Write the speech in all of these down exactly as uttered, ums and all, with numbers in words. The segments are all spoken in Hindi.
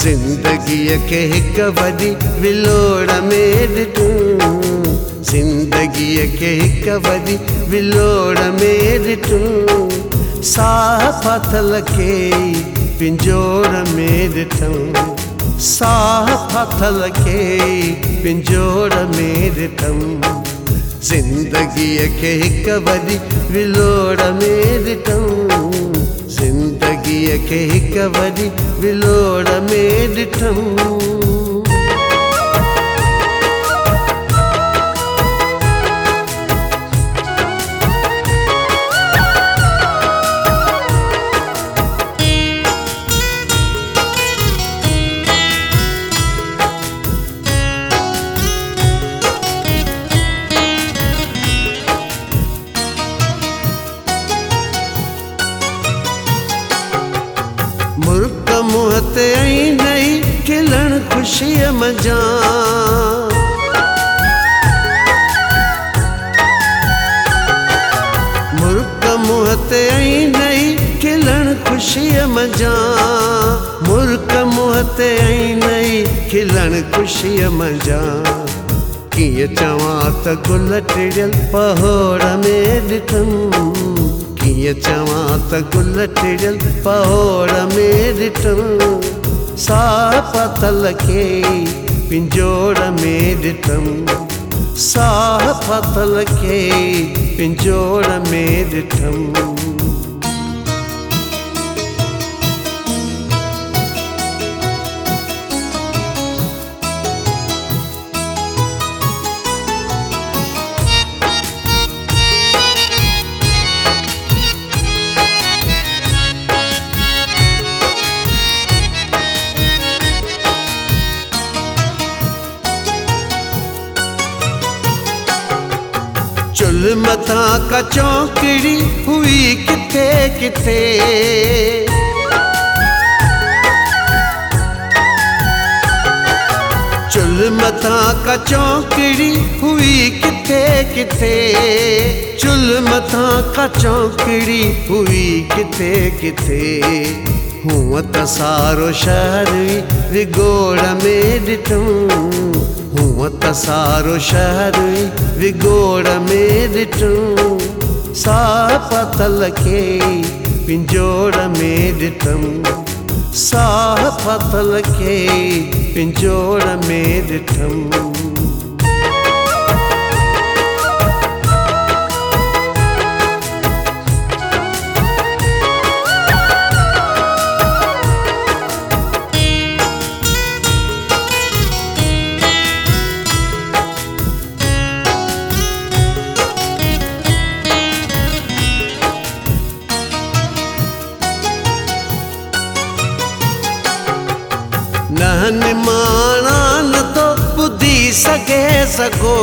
ज़िंदगीअ खे हिक वॾी विलोड़ में ॾिठूं, ज़िंदगीअ खे हिक वॾी विलोड़ में ॾिठूं, साह फाथल खे पिंजोर में ॾिठूं, साह फाथल खे पिंजोर में ॾिठूं, ज़िंदगीअ खे हिक वॾी विलोड़ में ॾिठूं, ज़िंदगीअ खे हिक वॾी विलोड़ में ॾिठूं। मुर्क मुँह ते आई नहीं खिलण खुशीअ मंझां, मुर्क मुँह ते आई नहीं खिलण खुशीअ मंझां, मुर्क मुँह ते आई नहीं खिलण खुशीअ मंझां, कीअं चवां त गुल टिड़ियल पहोड़ में ॾिठुमि, कीअं चवां त गुल टिड़ियल पहोड़ में ॾिठुमि, साह फाथल खे पिंजोर में ॾिठुमि, साह फाथल खे पिंजोर में ॾिठुमि। चुल मथां का चौकड़ी हुई किथे किथे, चुल मथां का चौकड़ी हुई किथे किथे, चुल मथां का चौकड़ी हुई किथे किथे, हूअं त सारो शहर विगोड़ में ॾिठूं, हूअं त सारो शहर विगोड़ में ॾिठूं, साह फाथल खे पिंजोर में ॾिठुमि, साह फाथल खे पिंजोर में ॾिठुमि। न निमाणा न तो ॿुधी सघे सघो,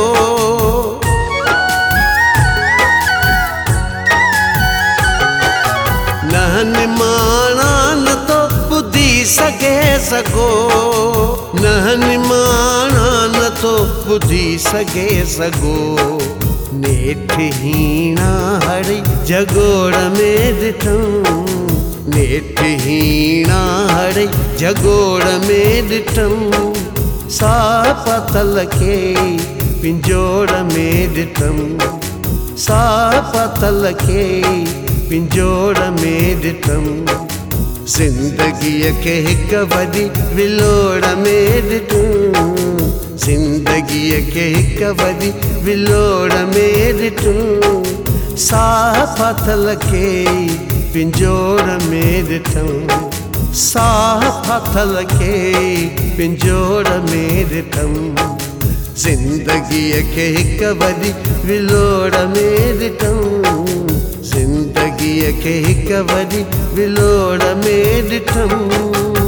न निमाणा न तो ॿुधी सघे सघो, न निमाणा न तो ॿुधी सघे सघो, नेठ हीणा हड़ी जगोड़ में ॾिठूं, नेठ हीणा हड़ी जगोड़ में ॾिठुमि, साह फाथल खे पिंजोर में ॾिठुमि, साह फाथल खे पिंजोर में ॾिठुमि, ज़िंदगीअ खे हिक वॾी विलोड़ में ॾिठूं, ज़िंदगीअ खे हिक वॾी विलोड़ में ॾिठूं, साह फाथल खे पिंजोर में ॾिठूं, साह फाथल खे पिंजोर में ॾिठूं, ज़िंदगीअ खे हिक वॾी विलोड़ में ॾिठूं, ज़िंदगीअ खे हिक वॾी विलोड़ में ॾिठूं।